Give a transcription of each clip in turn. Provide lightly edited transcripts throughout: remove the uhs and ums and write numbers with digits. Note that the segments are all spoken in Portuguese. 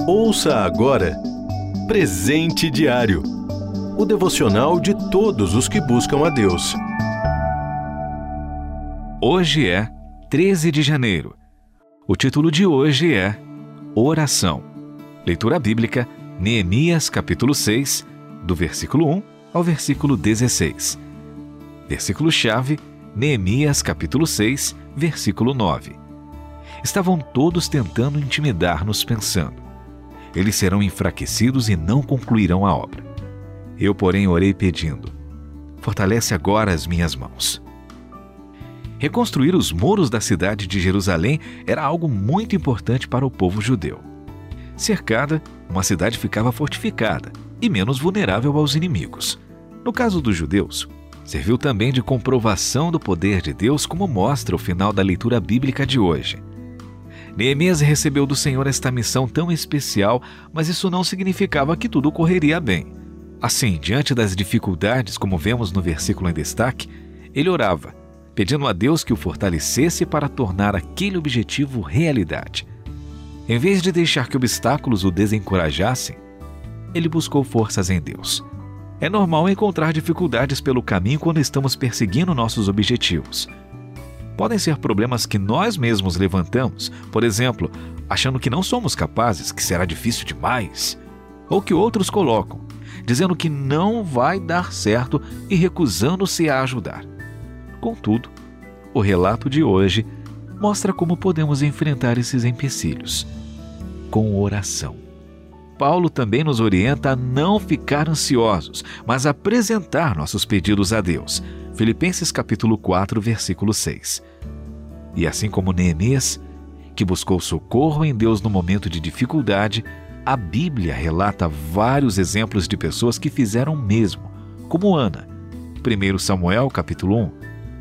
Ouça agora Presente Diário, o devocional de todos os que buscam a Deus. Hoje é 13 de janeiro. O título de hoje é Oração. Leitura bíblica, Neemias capítulo 6, do versículo 1 ao versículo 16. Versículo-chave, Neemias capítulo 6, versículo 9. Estavam todos tentando intimidar-nos, pensando: eles serão enfraquecidos e não concluirão a obra. Eu, porém, orei pedindo: fortalece agora as minhas mãos. Reconstruir os muros da cidade de Jerusalém era algo muito importante para o povo judeu. Cercada, uma cidade ficava fortificada e menos vulnerável aos inimigos. No caso dos judeus, serviu também de comprovação do poder de Deus, como mostra o final da leitura bíblica de hoje. Neemias recebeu do Senhor esta missão tão especial, mas isso não significava que tudo correria bem. Assim, diante das dificuldades, como vemos no versículo em destaque, ele orava, pedindo a Deus que o fortalecesse para tornar aquele objetivo realidade. Em vez de deixar que obstáculos o desencorajassem, ele buscou forças em Deus. É normal encontrar dificuldades pelo caminho quando estamos perseguindo nossos objetivos. Podem ser problemas que nós mesmos levantamos, por exemplo, achando que não somos capazes, que será difícil demais, ou que outros colocam, dizendo que não vai dar certo e recusando-se a ajudar. Contudo, o relato de hoje mostra como podemos enfrentar esses empecilhos com oração. Paulo também nos orienta a não ficar ansiosos, mas a apresentar nossos pedidos a Deus. Filipenses capítulo 4, versículo 6. E assim como Neemias, que buscou socorro em Deus no momento de dificuldade, a Bíblia relata vários exemplos de pessoas que fizeram o mesmo, como Ana, 1 Samuel capítulo 1,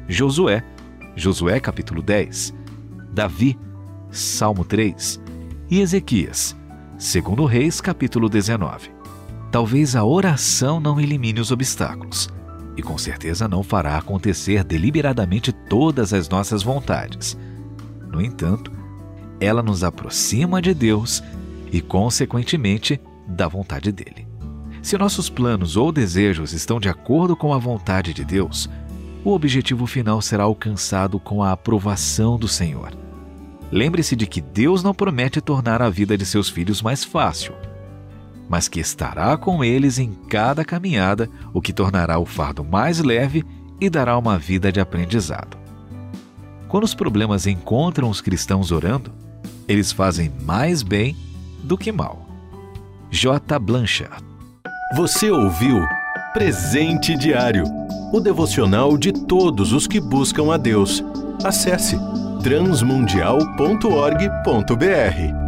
Josué capítulo 10, Davi, Salmo 3 e Ezequias, 2 Reis capítulo 19. Talvez a oração não elimine os obstáculos, e com certeza não fará acontecer deliberadamente todas as nossas vontades. No entanto, ela nos aproxima de Deus e, consequentemente, da vontade dele. Se nossos planos ou desejos estão de acordo com a vontade de Deus, o objetivo final será alcançado com a aprovação do Senhor. Lembre-se de que Deus não promete tornar a vida de seus filhos mais fácil, mas que estará com eles em cada caminhada, o que tornará o fardo mais leve e dará uma vida de aprendizado. Quando os problemas encontram os cristãos orando, eles fazem mais bem do que mal. J. Blanchard. Você ouviu Presente Diário, o devocional de todos os que buscam a Deus. Acesse transmundial.org.br.